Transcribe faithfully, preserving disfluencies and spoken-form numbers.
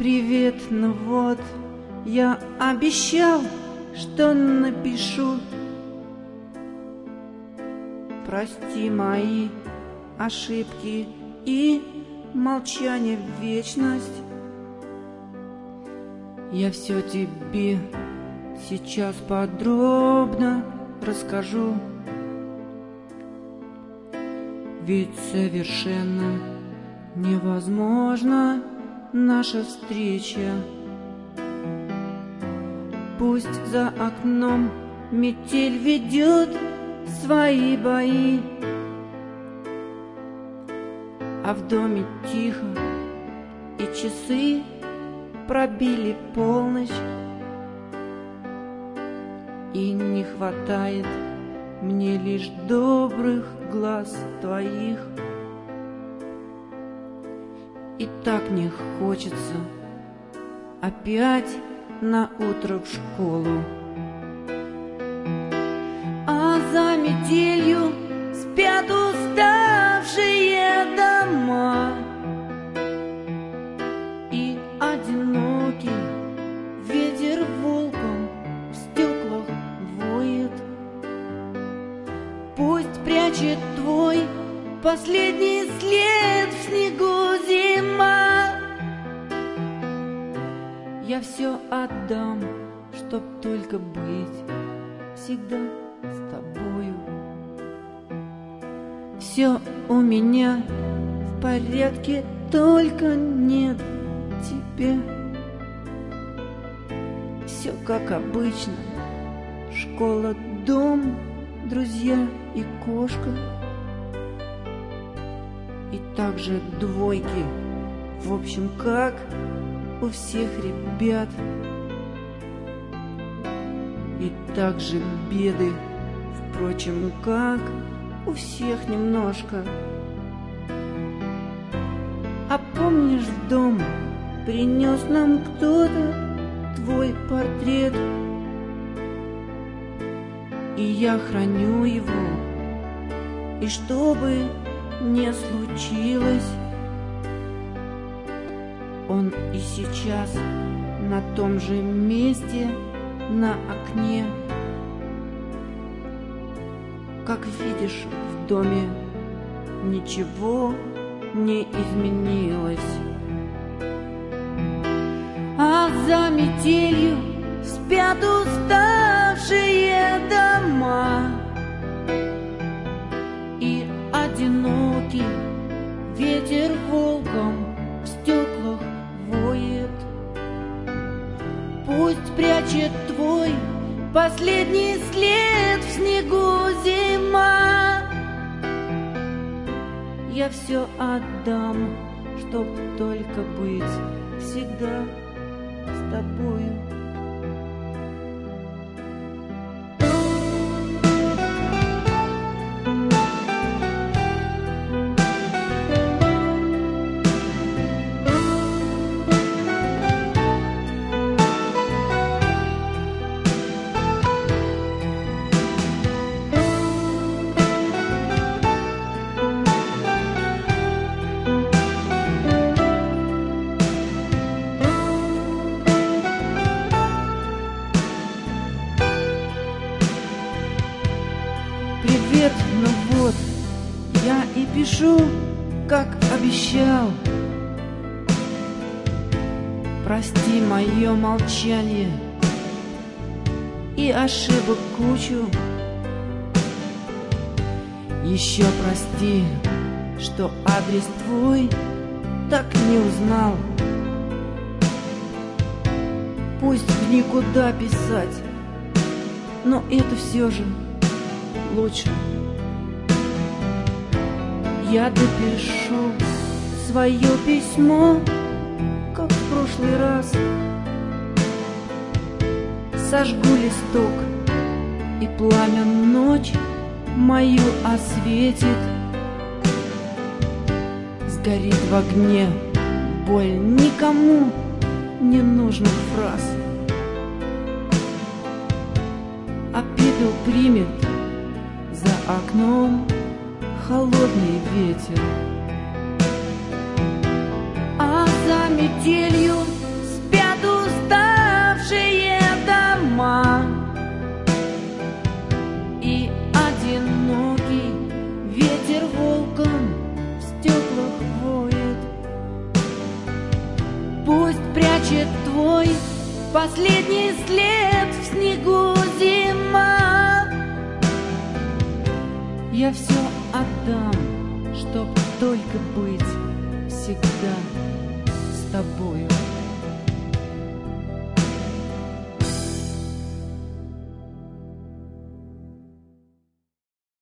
Привет, ну вот, я обещал, что напишу. Прости мои ошибки и молчание в вечность. Я все тебе сейчас подробно расскажу. Ведь совершенно невозможна наша встреча. Пусть за окном метель ведет свои бои, а в доме тихо, и часы пробили полночь. И не хватает мне лишь добрых глаз твоих. И так не хочется опять на утро в школу. А за метелью спят уставшие дома, и одинокий ветер волком в стеклах воет. Пусть прячет твой последний след в снегу зима. Я все отдам, чтоб только быть всегда с тобою. Все у меня в порядке, только нет тебя. Все как обычно: школа, дом, друзья и кошка. И также двойки, в общем, как у всех ребят. И также беды, впрочем, как у всех немножко. А помнишь, в дом принес нам кто-то твой портрет, и я храню его, и чтобы не случилось, он и сейчас на том же месте на окне. Как видишь, в доме ничего не изменилось. А за метелью спят уставшие дома, и одинокий ветер волком в стеклах воет. Пусть прячет твой последний след в снегу зима. Я все отдам, чтоб только быть всегда с тобою. Привет, ну вот, я и пишу, как обещал. Прости мое молчание и ошибок кучу. Еще прости, что адрес твой так не узнал. Пусть в никуда писать, но это все же лучше. Я допишу свое письмо, как в прошлый раз. Сожгу листок, и пламя ночь мою осветит. Сгорит в огне боль никому ненужных фраз, а пепел примет за окном холодный ветер. А за метелью Пусть прячет твой последний след в снегу зима. Я все отдам, чтоб только быть всегда с тобою.